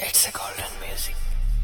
It's a golden music.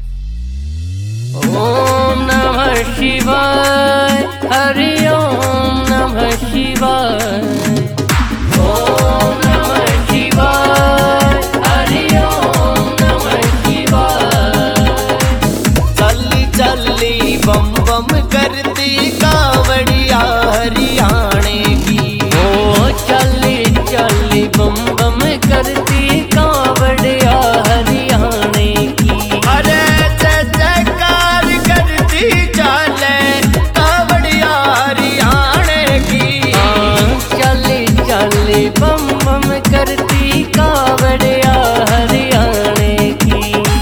Om Namah Shivaya, Hari Om Namah Shivaya. Om Namah Shivaya, Hari Om Namah Shivaya. चली चली बम बम करती कावड़िया हरियाणे की। ओ चली चली बम बम करती कावड़िया हरियाणे की। अरे जयकार करती चाले कावड़िया हरियाणे की। चली चली बम बम करती कावड़िया हरियाणे की।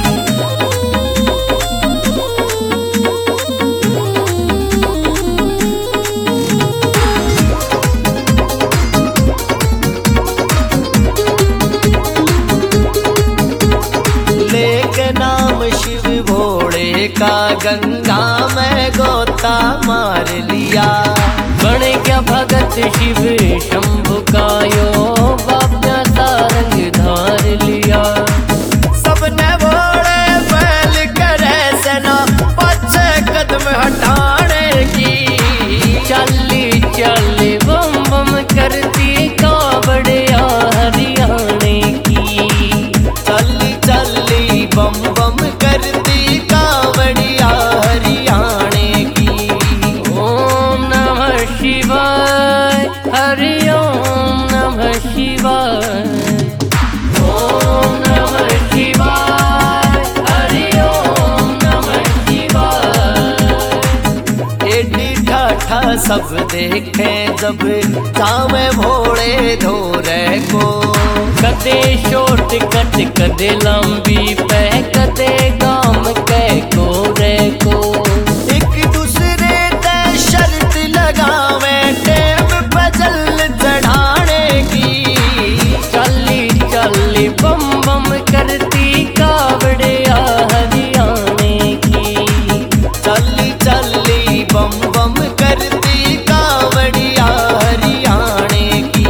लेके नाम शिव भोले का गंगा में गोता मार लिया। बन गया भगत शिव शंभु का यो बाब्या सारंग धार लिया। सबने भोले पहल करे सेना पीछे कदम हटाने की। चली चली बम बम करती कावड़िया हरियाणे की। चली चली बम बम करती कावड़िया हरियाणे की। ओम नमः शिवाय, हरि ओम नमः शिवाय। ओम नमः शिवाय, हरि ओम नमः शिवाय। एडी ठाठा सब देखे जब जावे भोले धोरे को। कदे शॉर्ट कट कदे लंबी पे कदे गाम के गोरे को। एक दूसरे ते शर्त लगावे टेम पे जल चढ़ाने की। चली चली बम बम करती कावड़िया हरियाणे की। चली चली बम बम करती कावड़िया हरियाणे की।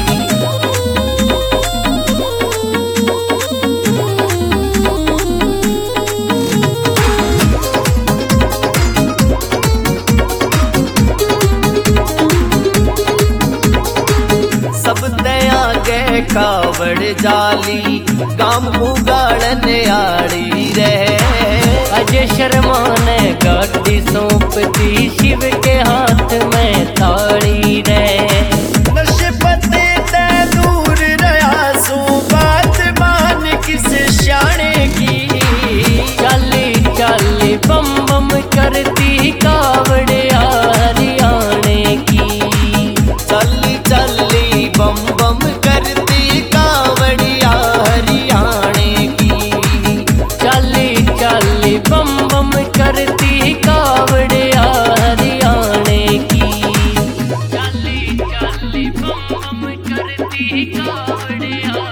सब दया के कावड़ जाली काम उगाड़न आड़ी रहे। अजय शर्मा ने गाड़ी सौंपती शिव के हाथ में ताड़ी रे। नशे पते ते दूर रहा सू बात मान किस शाने की। चली चली बम बम करती कावड़िया हरियाणे की। चली चली बम बम करती कावड़िया हरियाणे की। चली चली बम बम करती कावड़िया हरियाणे की। चली चली बम बम करती कावड़िया